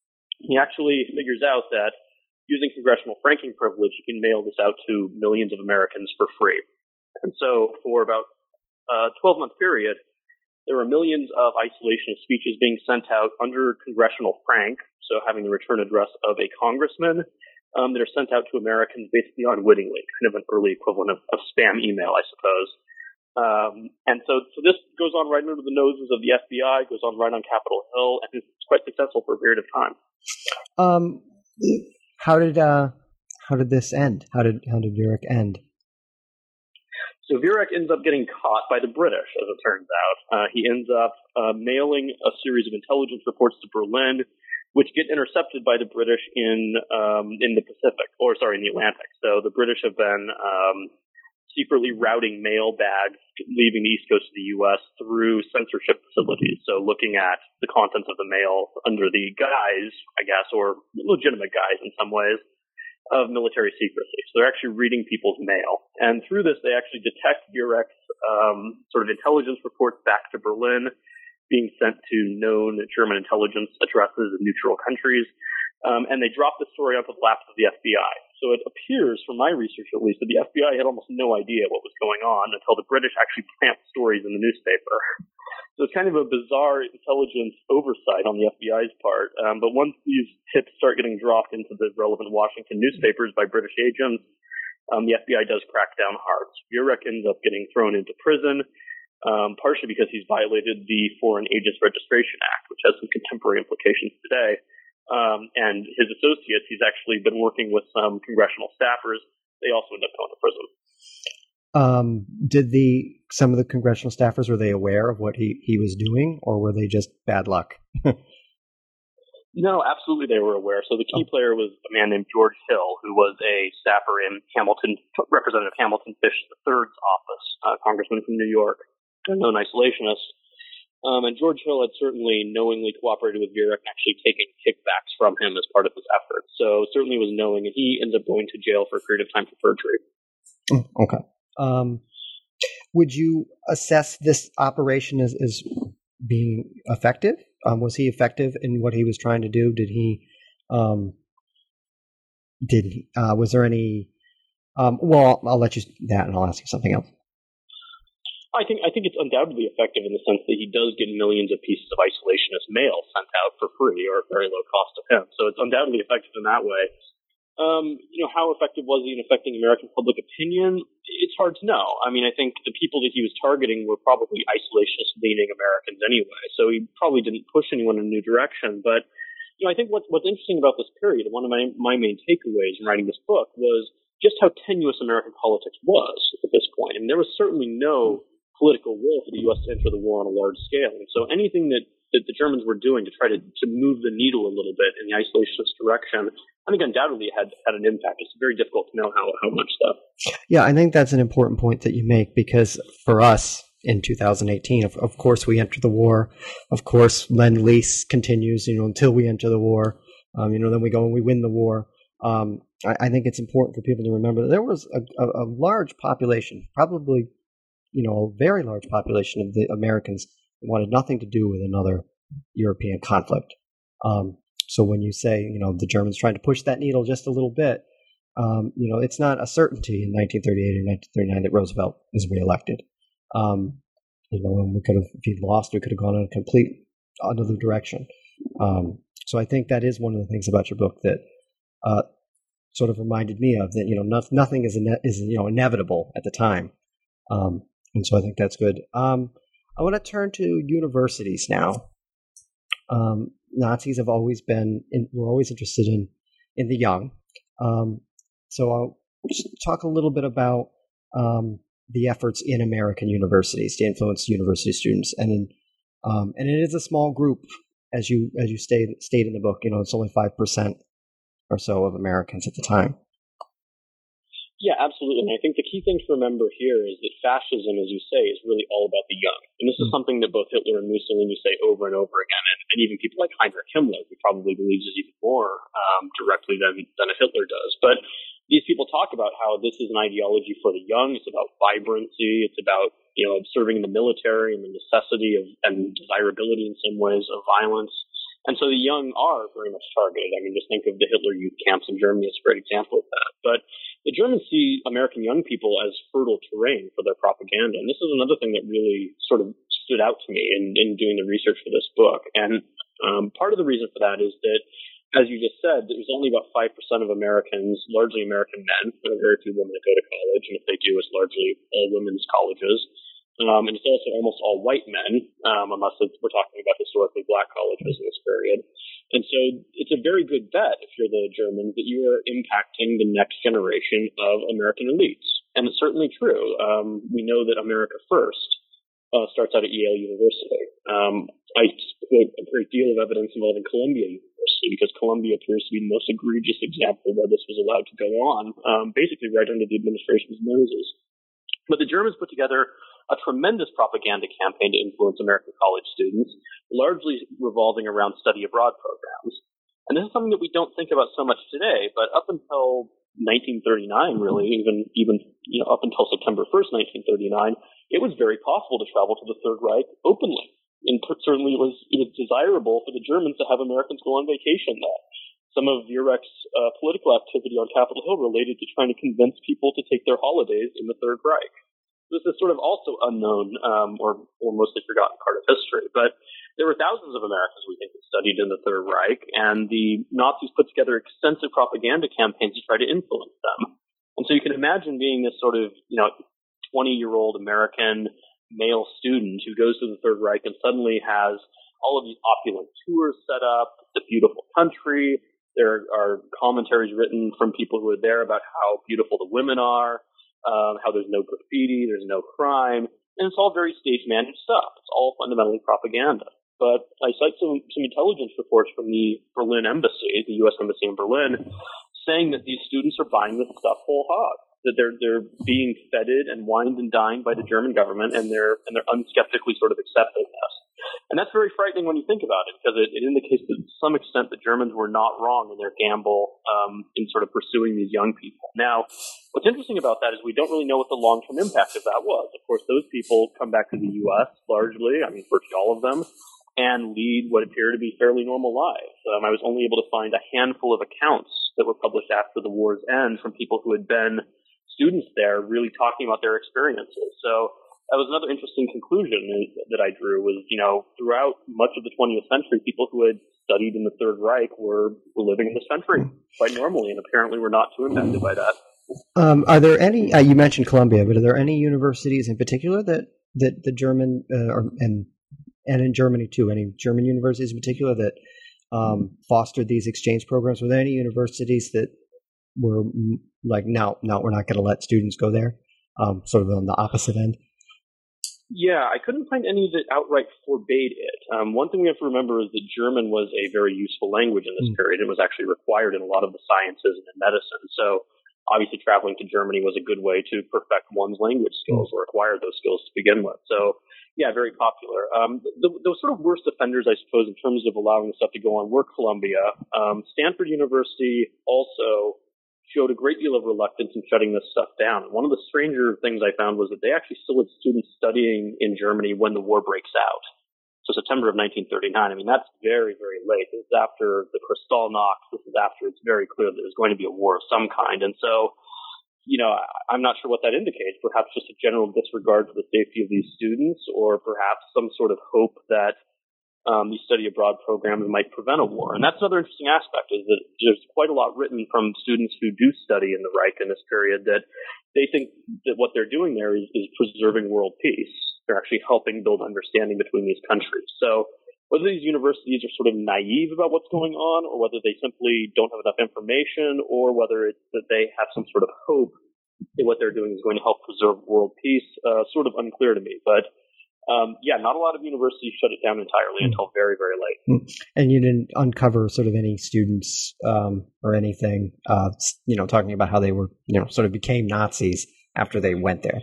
He actually figures out that using congressional franking privilege, he can mail this out to millions of Americans for free. And so for about a 12-month period, there were millions of isolationist speeches being sent out under congressional frank, so having the return address of a congressman, that are sent out to Americans basically unwittingly, kind of an early equivalent of spam email, I suppose. And so this goes on right under the noses of the FBI, goes on right on Capitol Hill, and it's quite successful for a period of time. How did this end? How did Viereck end? So Viereck ends up getting caught by the British, as it turns out. He ends up mailing a series of intelligence reports to Berlin, which get intercepted by the British in the Pacific, in the Atlantic. So the British have been secretly routing mail bags leaving the East Coast of the U.S. through censorship facilities. So looking at the contents of the mail under the guise, I guess, or legitimate guise in some ways, of military secrecy. So they're actually reading people's mail. And through this, they actually detect Viereck's sort of intelligence reports back to Berlin, being sent to known German intelligence addresses in neutral countries. and they dropped the story onto the laps of the FBI. So it appears, from my research at least, that the FBI had almost no idea what was going on until the British actually plant stories in the newspaper. So it's kind of a bizarre intelligence oversight on the FBI's part. But once these tips start getting dropped into the relevant Washington newspapers by British agents, the FBI does crack down hard. So Viereck ends up getting thrown into prison, partially because he's violated the Foreign Agents Registration Act, which has some contemporary implications today. And his associates, he's actually been working with some congressional staffers. They also end up going to prison. Did some of the congressional staffers, were they aware of what he was doing, or were they just bad luck? No, absolutely they were aware. So the key player was a man named George Hill, who was a staffer in Representative Hamilton Fish III's office, congressman from New York, a known isolationist. And George Hill had certainly knowingly cooperated with Viereck and actually taken kickbacks from him as part of his effort. So certainly was knowing, and he ends up going to jail for a period of time for perjury. Okay. Would you assess this operation as being effective? Was he effective in what he was trying to do? Was there any, well, I'll let you that and I'll ask you something else. I think it's undoubtedly effective in the sense that he does get millions of pieces of isolationist mail sent out for free or at very low cost to him. So it's undoubtedly effective in that way. How effective was he in affecting American public opinion? It's hard to know. I mean, I think the people that he was targeting were probably isolationist-leaning Americans anyway, so he probably didn't push anyone in a new direction. But, I think what's interesting about this period, and one of my main takeaways in writing this book was just how tenuous American politics was at this point. And there was certainly no political will for the U.S. to enter the war on a large scale. And so anything that the Germans were doing to try to move the needle a little bit in the isolationist direction, I think undoubtedly had an impact. It's very difficult to know how much stuff. Yeah, I think that's an important point that you make, because for us in 2018, of course we enter the war. Of course, Lend-Lease continues, until we enter the war. Then we go and we win the war. I think it's important for people to remember that there was a large population, probably a very large population of the Americans wanted nothing to do with another European conflict. So when you say, the Germans trying to push that needle just a little bit, it's not a certainty in 1938 or 1939 that Roosevelt is reelected. And we could have, if he'd lost, we could have gone in a complete another direction. So I think that is one of the things about your book that sort of reminded me of that. Nothing is inevitable at the time. And so I think that's good. I want to turn to universities now. Nazis have always we're always interested in the young. So I'll just talk a little bit about the efforts in American universities to influence university students. And it is a small group, as you state in the book. It's only 5% or so of Americans at the time. Yeah, absolutely. And I think the key thing to remember here is that fascism, as you say, is really all about the young. And this is something that both Hitler and Mussolini say over and over again. And even people like Heinrich Himmler, who probably believes this even more directly than a Hitler does. But these people talk about how this is an ideology for the young. It's about vibrancy. It's about, serving the military and the necessity of and desirability in some ways of violence. And so the young are very much targeted. I mean, just think of the Hitler youth camps in Germany as a great example of that. But the Germans see American young people as fertile terrain for their propaganda. And this is another thing that really sort of stood out to me in doing the research for this book. And part of the reason for that is that, as you just said, there's only about 5% of Americans, largely American men. There are very few women that go to college. And if they do, it's largely all women's colleges. And it's also almost all white men, unless we're talking about historically black colleges in this period. And so it's a very good bet, if you're the Germans, that you are impacting the next generation of American elites. And it's certainly true. We know that America First starts out at Yale University. I quote a great deal of evidence involving Columbia University, because Columbia appears to be the most egregious example where this was allowed to go on, basically right under the administration's noses. But the Germans put together a tremendous propaganda campaign to influence American college students, largely revolving around study abroad programs. And this is something that we don't think about so much today, but up until 1939, really, even up until September 1st, 1939, it was very possible to travel to the Third Reich openly. And certainly it was desirable for the Germans to have Americans go on vacation there. some of Vurek's political activity on Capitol Hill related to trying to convince people to take their holidays in the Third Reich. This is sort of also unknown or mostly forgotten part of history. But there were thousands of Americans, we think, who studied in the Third Reich, and the Nazis put together extensive propaganda campaigns to try to influence them. And so you can imagine being this sort of, 20-year-old American male student who goes to the Third Reich and suddenly has all of these opulent tours set up. It's a beautiful country. There are commentaries written from people who are there about how beautiful the women are, how there's no graffiti, there's no crime, and it's all very stage-managed stuff. It's all fundamentally propaganda. But I cite some intelligence reports from the Berlin embassy, the U.S. embassy in Berlin, saying that these students are buying this stuff whole hog, that they're being feted and wined and dined by the German government, and they're unskeptically sort of accepting this. And that's very frightening when you think about it, because it indicates that to some extent the Germans were not wrong in their gamble in sort of pursuing these young people. Now, what's interesting about that is we don't really know what the long-term impact of that was. Of course, those people come back to the U.S. largely, virtually all of them, and lead what appear to be fairly normal lives. I was only able to find a handful of accounts that were published after the war's end from people who had been students there really talking about their experiences. So that was another interesting conclusion that I drew was, throughout much of the 20th century, people who had studied in the Third Reich were living in this country quite normally and apparently were not too impacted by that. Are there any, you mentioned Columbia, but are there any universities in particular that the German, and in Germany too, any German universities in particular that fostered these exchange programs? Were there any universities that were like, no, we're not going to let students go there, sort of on the opposite end? Yeah, I couldn't find any that outright forbade it. One thing we have to remember is that German was a very useful language in this period. It was actually required in a lot of the sciences and in medicine. So obviously traveling to Germany was a good way to perfect one's language skills or acquire those skills to begin with. So yeah, very popular. The sort of worst offenders, I suppose, in terms of allowing stuff to go on were Columbia. Stanford University also showed a great deal of reluctance in shutting this stuff down. And one of the stranger things I found was that they actually still had students studying in Germany when the war breaks out. So September of 1939. That's very, very late. This is after the Kristallnacht. This is after it's very clear that there's going to be a war of some kind. And so, I'm not sure what that indicates. Perhaps just a general disregard for the safety of these students, or perhaps some sort of hope that these study abroad programs might prevent a war. And that's another interesting aspect, is that there's quite a lot written from students who do study in the Reich in this period that they think that what they're doing there is preserving world peace. They're actually helping build understanding between these countries. So whether these universities are sort of naive about what's going on, or whether they simply don't have enough information, or whether it's that they have some sort of hope that what they're doing is going to help preserve world peace, sort of unclear to me. But not a lot of universities shut it down entirely until very, very late. And you didn't uncover sort of any students or anything, talking about how they were, sort of became Nazis after they went there?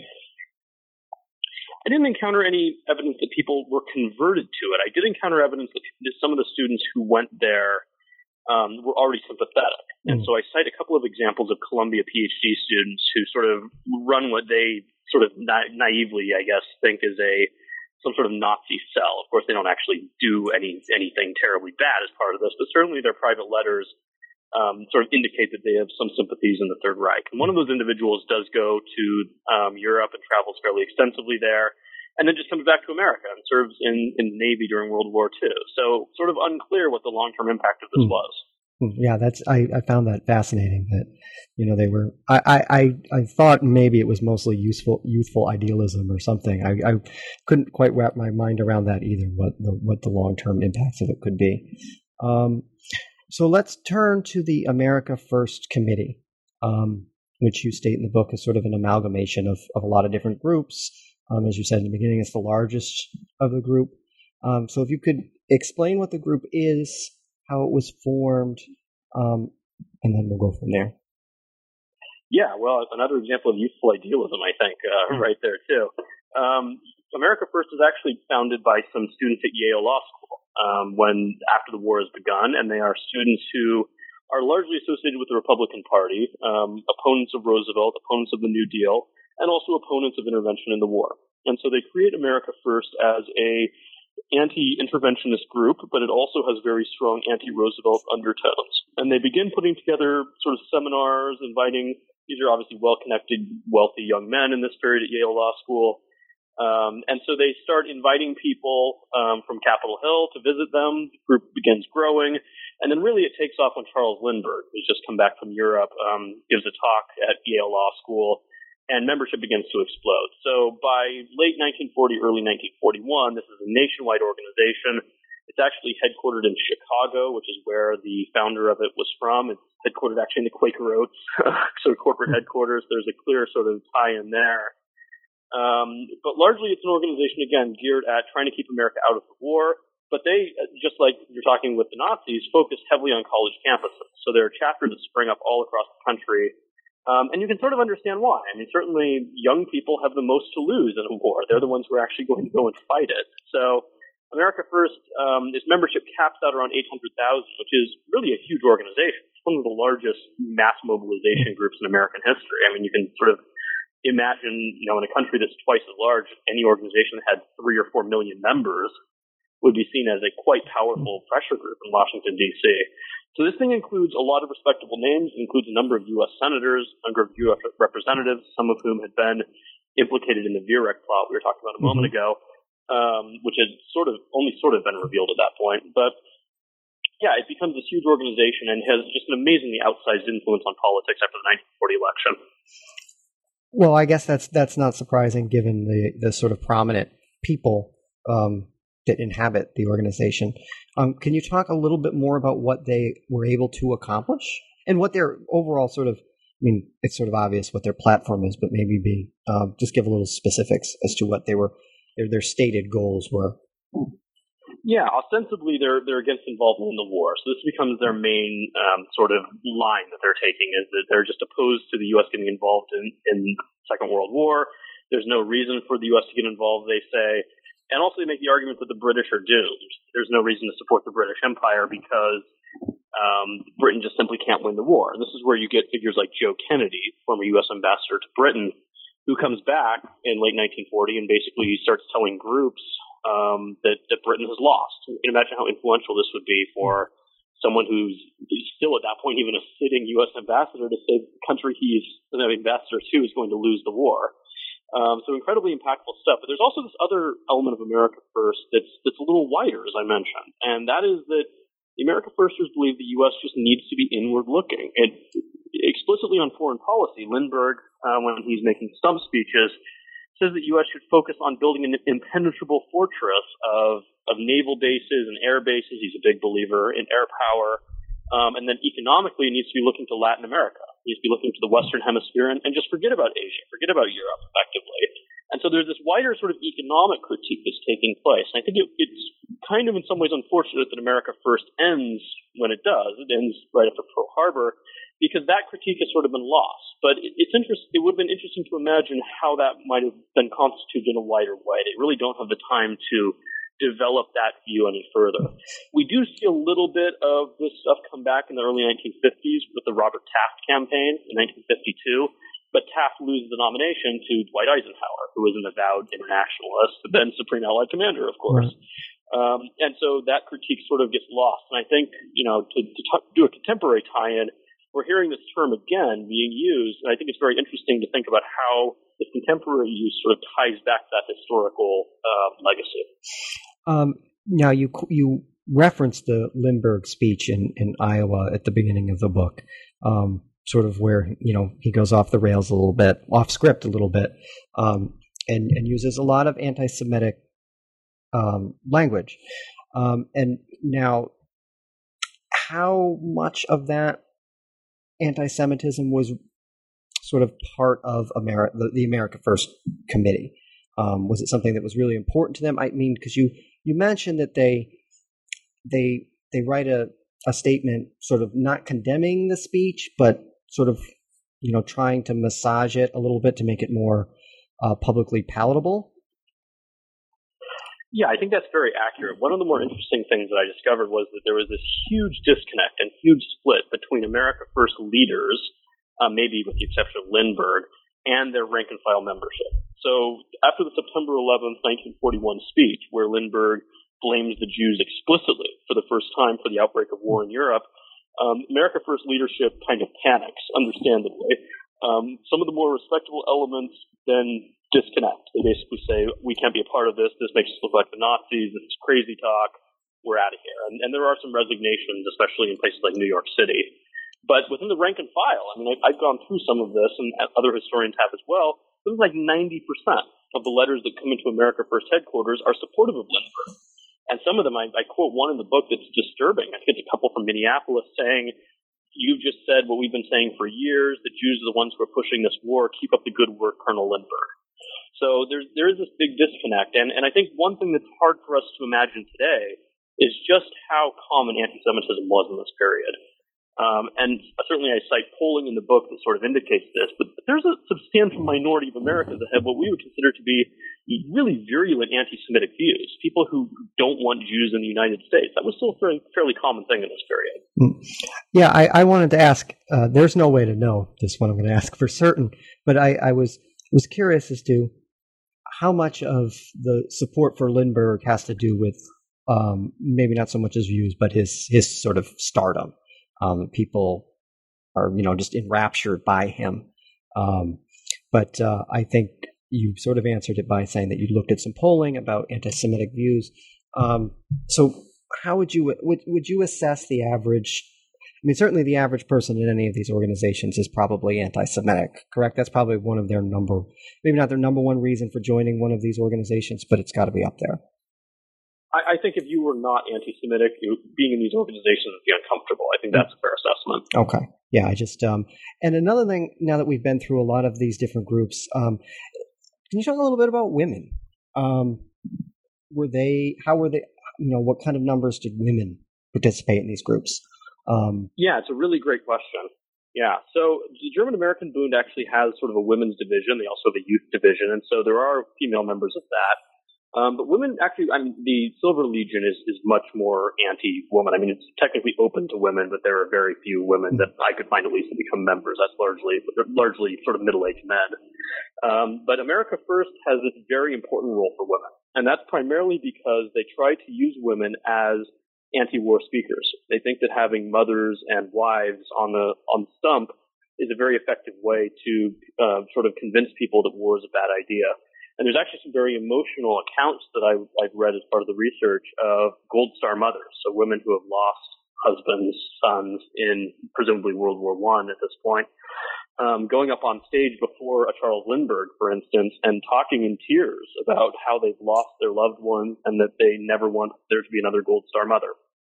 I didn't encounter any evidence that people were converted to it. I did encounter evidence that some of the students who went there were already sympathetic. And so I cite a couple of examples of Columbia PhD students who sort of run what they sort of naively, I guess, think is some sort of Nazi cell. Of course, they don't actually do anything terribly bad as part of this, but certainly their private letters sort of indicate that they have some sympathies in the Third Reich. And one of those individuals does go to Europe and travels fairly extensively there, and then just comes back to America and serves in the Navy during World War II. So sort of unclear what the long-term impact of this was. Yeah, I found that fascinating that, they were, I thought maybe it was mostly youthful idealism or something. I couldn't quite wrap my mind around that either, what the long-term impacts of it could be. So let's turn to the America First Committee, which you state in the book is sort of an amalgamation of a lot of different groups. As you said in the beginning, it's the largest of the group. So if you could explain what the group is, how it was formed, and then we'll go from there. Yeah, well, another example of youthful idealism, I think, right there, too. America First is actually founded by some students at Yale Law School after the war has begun, and they are students who are largely associated with the Republican Party, opponents of Roosevelt, opponents of the New Deal, and also opponents of intervention in the war. And so they create America First as a anti-interventionist group, but it also has very strong anti-Roosevelt undertones. And they begin putting together sort of seminars, inviting, these are obviously well-connected, wealthy young men in this period at Yale Law School. And so they start inviting people from Capitol Hill to visit them. The group begins growing. And then really it takes off when Charles Lindbergh, who's just come back from Europe, gives a talk at Yale Law School, and membership begins to explode. So by late 1940, early 1941, this is a nationwide organization. It's actually headquartered in Chicago, which is where the founder of it was from. It's headquartered actually in the Quaker Oats sort of corporate headquarters. There's a clear sort of tie-in there. But largely it's an organization, again, geared at trying to keep America out of the war. But they, just like you're talking with the Nazis, focus heavily on college campuses. So there are chapters that spring up all across the country. And you can sort of understand why. I mean, certainly young people have the most to lose in a war. They're the ones who are actually going to go and fight it. So America First, its membership caps out around 800,000, which is really a huge organization. It's one of the largest mass mobilization groups in American history. I mean, you can sort of imagine, in a country that's twice as large, any organization that had 3 or 4 million members would be seen as a quite powerful pressure group in Washington, D.C. So this thing includes a lot of respectable names. It includes a number of U.S. senators, a number of U.S. representatives, some of whom had been implicated in the Viereck plot we were talking about a moment ago, which had only been revealed at that point. But yeah, it becomes this huge organization and has just an amazingly outsized influence on politics after the 1940 election. Well, I guess that's not surprising given the sort of prominent people that inhabit the organization. Can you talk a little bit more about what they were able to accomplish and what their overall sort of, it's sort of obvious what their platform is, but maybe just give a little specifics as to what their stated goals were. Yeah, ostensibly they're against involvement in the war. So this becomes their main sort of line that they're taking, is that they're just opposed to the U.S. getting involved in the Second World War. There's no reason for the U.S. to get involved, they say. And also they make the argument that the British are doomed. There's no reason to support the British Empire because Britain just simply can't win the war. And this is where you get figures like Joe Kennedy, former U.S. ambassador to Britain, who comes back in late 1940 and basically starts telling groups that Britain has lost. You can imagine how influential this would be for someone who's still at that point even a sitting U.S. ambassador to say the country he's an ambassador to is going to lose the war. So incredibly impactful stuff. But there's also this other element of America First that's a little wider, as I mentioned, and that is that the America Firsters believe the U.S. just needs to be inward looking. And explicitly on foreign policy, Lindbergh, when he's making stump speeches, says that U.S. should focus on building an impenetrable fortress of naval bases and air bases. He's a big believer in air power. And then economically, it needs to be looking to Latin America. It needs to be looking to the Western Hemisphere and just forget about Asia, forget about Europe, effectively. And so there's this wider sort of economic critique that's taking place. And I think it's kind of in some ways unfortunate that America First ends when it does. It ends right after Pearl Harbor, because that critique has sort of been lost. But it would have been interesting to imagine how that might have been constituted in a wider way. They really don't have the time to develop that view any further. We do see a little bit of this stuff come back in the early 1950s with the Robert Taft campaign in 1952, but Taft loses the nomination to Dwight Eisenhower, who was an avowed internationalist, then Supreme Allied Commander, of course. Right. And so that critique sort of gets lost. And I think, to do a contemporary tie-in, we're hearing this term again being used, and I think it's very interesting to think about how the contemporary use sort of ties back to that historical legacy. Now, you referenced the Lindbergh speech in Iowa at the beginning of the book, sort of where, he goes off the rails a little bit, off script a little bit, and uses a lot of anti-Semitic language. And now, how much of that anti-Semitism was sort of part of the America First Committee? Was it something that was really important to them? I mean, because you mentioned that they write a statement sort of not condemning the speech, but sort of, trying to massage it a little bit to make it more publicly palatable. Yeah, I think that's very accurate. One of the more interesting things that I discovered was that there was this huge disconnect and huge split between America First leaders, maybe with the exception of Lindbergh, and their rank-and-file membership. So after the September 11th, 1941 speech, where Lindbergh blames the Jews explicitly for the first time for the outbreak of war in Europe, America First leadership kind of panics, understandably. Some of the more respectable elements then disconnect. They basically say, we can't be a part of this. This makes us look like the Nazis. This is crazy talk. We're out of here. And there are some resignations, especially in places like New York City. But within the rank and file, I mean, I've gone through some of this, and other historians have as well. Something like 90% of the letters that come into America First headquarters are supportive of Lindbergh. And some of them, I quote one in the book that's disturbing. I think it's a couple from Minneapolis saying, "You've just said what we've been saying for years. The Jews are the ones who are pushing this war. Keep up the good work, Colonel Lindbergh." So there is this big disconnect. And I think one thing that's hard for us to imagine today is just how common anti-Semitism was in this period. And certainly I cite polling in the book that sort of indicates this, but there's a substantial minority of Americans that have what we would consider to be really virulent anti-Semitic views, people who don't want Jews in the United States. That was still a fairly common thing in this period. Yeah, I wanted to ask, there's no way to know this one I'm going to ask for certain, but I was curious as to how much of the support for Lindbergh has to do with maybe not so much his views, but his sort of stardom. People are, just enraptured by him. But I think you sort of answered it by saying that you looked at some polling about anti-Semitic views. So how would you assess the average? I mean, certainly the average person in any of these organizations is probably anti-Semitic, correct? That's probably one of maybe not their number one reason for joining one of these organizations, but it's got to be up there. I think if you were not anti-Semitic, being in these organizations would be uncomfortable. I think that's a fair assessment. Okay. Yeah, I just and another thing, now that we've been through a lot of these different groups, can you talk a little bit about women? How were they, what kind of numbers did women participate in these groups? Yeah, it's a really great question. Yeah, so the German American Bund actually has sort of a women's division. They also have a youth division, and so there are female members of that. But women actually, the Silver Legion is much more anti-woman. I mean, it's technically open to women, but there are very few women that I could find at least to become members. That's largely sort of middle-aged men. But America First has this very important role for women. And that's primarily because they try to use women as anti-war speakers. They think that having mothers and wives on the stump is a very effective way to sort of convince people that war is a bad idea. And there's actually some very emotional accounts that I've read as part of the research of Gold Star mothers, so women who have lost husbands, sons in presumably World War I at this point, going up on stage before a Charles Lindbergh, for instance, and talking in tears about how they've lost their loved ones and that they never want there to be another Gold Star mother.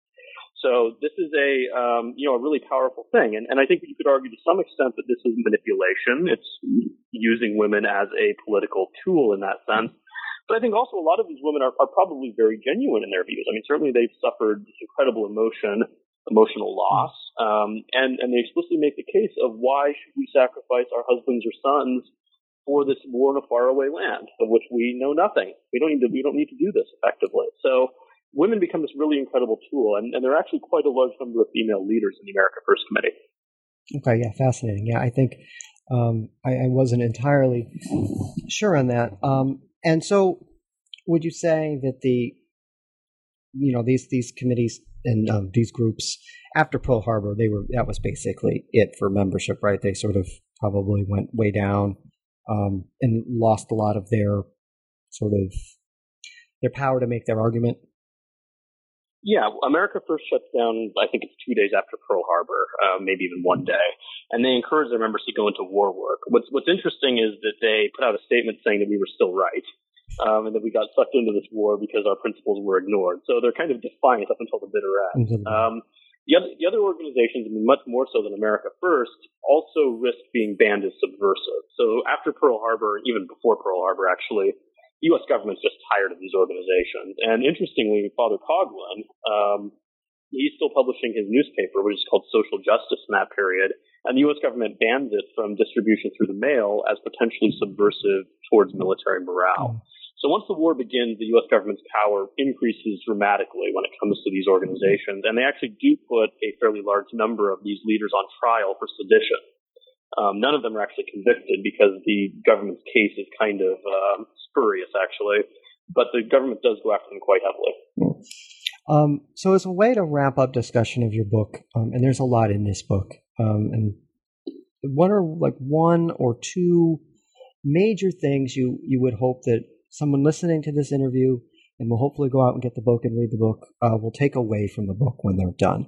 So this is a really powerful thing. And I think you could argue to some extent that this is manipulation. It's using women as a political tool in that sense. But I think also a lot of these women are probably very genuine in their views. I mean, certainly they've suffered this incredible emotional loss. And they explicitly make the case of why should we sacrifice our husbands or sons for this war in a faraway land of which we know nothing. We don't need to do this effectively. So women become this really incredible tool, and there are actually quite a large number of female leaders in the America First Committee. Okay, yeah, fascinating. Yeah, I think I wasn't entirely sure on that. And so, would you say that these committees and these groups after Pearl Harbor, that was basically it for membership, right? They sort of probably went way down and lost a lot of their power to make their argument. Yeah, America First shuts down, I think it's 2 days after Pearl Harbor, maybe even one day, and they encourage their members to go into war work. What's interesting is that they put out a statement saying that we were still right, and that we got sucked into this war because our principles were ignored. So they're kind of defiant up until the bitter end. The other organizations, much more so than America First, also risk being banned as subversive. So after Pearl Harbor, even before Pearl Harbor, actually, the U.S. government's just tired of these organizations. And interestingly, Father Coughlin, he's still publishing his newspaper, which is called Social Justice in that period. And the U.S. government bans it from distribution through the mail as potentially subversive towards military morale. So once the war begins, the U.S. government's power increases dramatically when it comes to these organizations. And they actually do put a fairly large number of these leaders on trial for sedition. None of them are actually convicted because the government's case is kind of spurious, actually. but the government does go after them quite heavily. So as a way to wrap up discussion of your book, and there's a lot in this book, and what are like one or two major things you would hope that someone listening to this interview and will hopefully go out and get the book and read the book will take away from the book when they're done?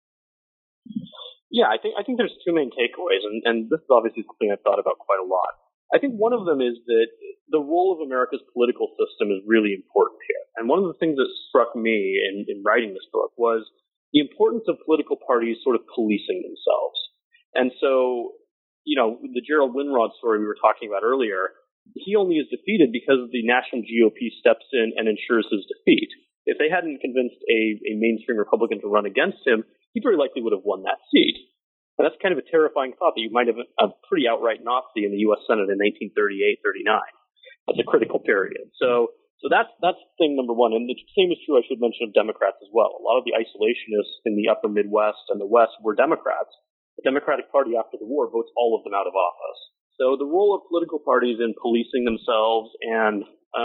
Yeah, I think there's two main takeaways, and this is obviously something I've thought about quite a lot. I think one of them is that the role of America's political system is really important here. And one of the things that struck me in writing this book was the importance of political parties sort of policing themselves. And so, the Gerald Winrod story we were talking about earlier, he only is defeated because the national GOP steps in and ensures his defeat. If they hadn't convinced a mainstream Republican to run against him, he very likely would have won that seat. And that's kind of a terrifying thought that you might have a pretty outright Nazi in the U.S. Senate in 1938-39. That's a critical period. So that's thing number one. And the same is true, I should mention, of Democrats as well. A lot of the isolationists in the upper Midwest and the West were Democrats. The Democratic Party after the war votes all of them out of office. So the role of political parties in policing themselves and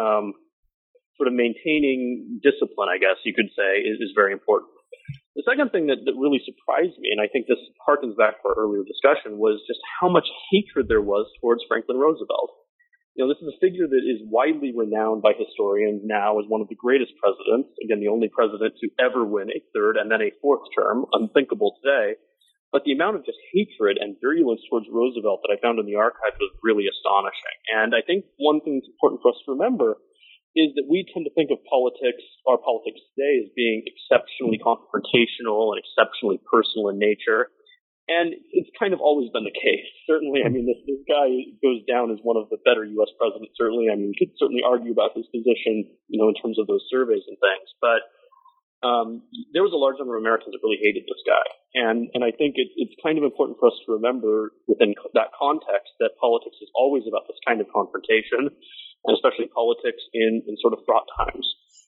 sort of maintaining discipline, I guess you could say, is very important. The second thing that really surprised me, and I think this harkens back to our earlier discussion, was just how much hatred there was towards Franklin Roosevelt. This is a figure that is widely renowned by historians now as one of the greatest presidents, again, the only president to ever win a third and then a fourth term, unthinkable today. But the amount of just hatred and virulence towards Roosevelt that I found in the archives was really astonishing. And I think one thing that's important for us to remember is that we tend to think of our politics today, as being exceptionally confrontational and exceptionally personal in nature. And it's kind of always been the case. Certainly, this guy goes down as one of the better U.S. presidents, certainly. You could certainly argue about his position, in terms of those surveys and things. But there was a large number of Americans that really hated this guy. And I think it's kind of important for us to remember within that context that politics is always about this kind of confrontation, and especially politics in sort of fraught times.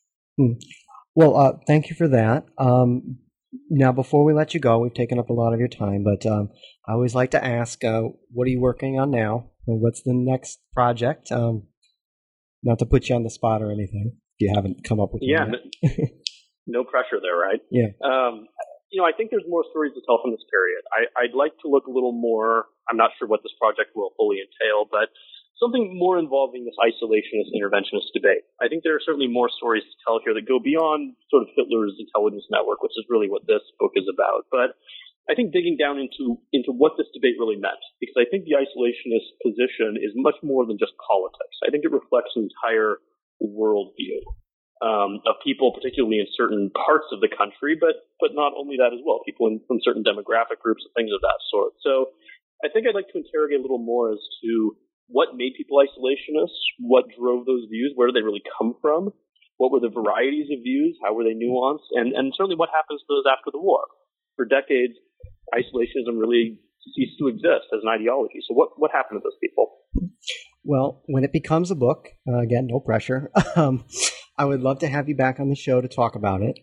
Well, thank you for that. Now, before we let you go, we've taken up a lot of your time, but I always like to ask, what are you working on now? What's the next project? Not to put you on the spot or anything, if you haven't come up with one yet. No pressure there, right? Yeah. I think there's more stories to tell from this period. I'd like to look a little more, I'm not sure what this project will fully entail, but something more involving this isolationist, interventionist debate. I think there are certainly more stories to tell here that go beyond sort of Hitler's intelligence network, which is really what this book is about. But I think digging down into what this debate really meant, because I think the isolationist position is much more than just politics. I think it reflects an entire worldview of people, particularly in certain parts of the country, but not only that as well, people from certain demographic groups and things of that sort. So I think I'd like to interrogate a little more as to what made people isolationists, what drove those views, where did they really come from, what were the varieties of views, how were they nuanced, and certainly what happens to those after the war. For decades, isolationism really ceased to exist as an ideology. So what happened to those people? Well, when it becomes a book, again, no pressure, I would love to have you back on the show to talk about it.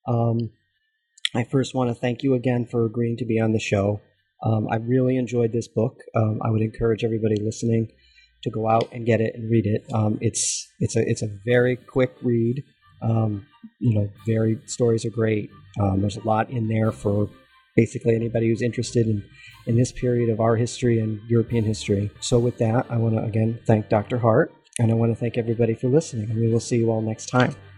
I first want to thank you again for agreeing to be on the show. I really enjoyed this book. I would encourage everybody listening to go out and get it and read it. It's a very quick read. Stories are great. There's a lot in there for basically anybody who's interested in this period of our history and European history. So with that, I want to again thank Dr. Hart, and I want to thank everybody for listening, and we will see you all next time.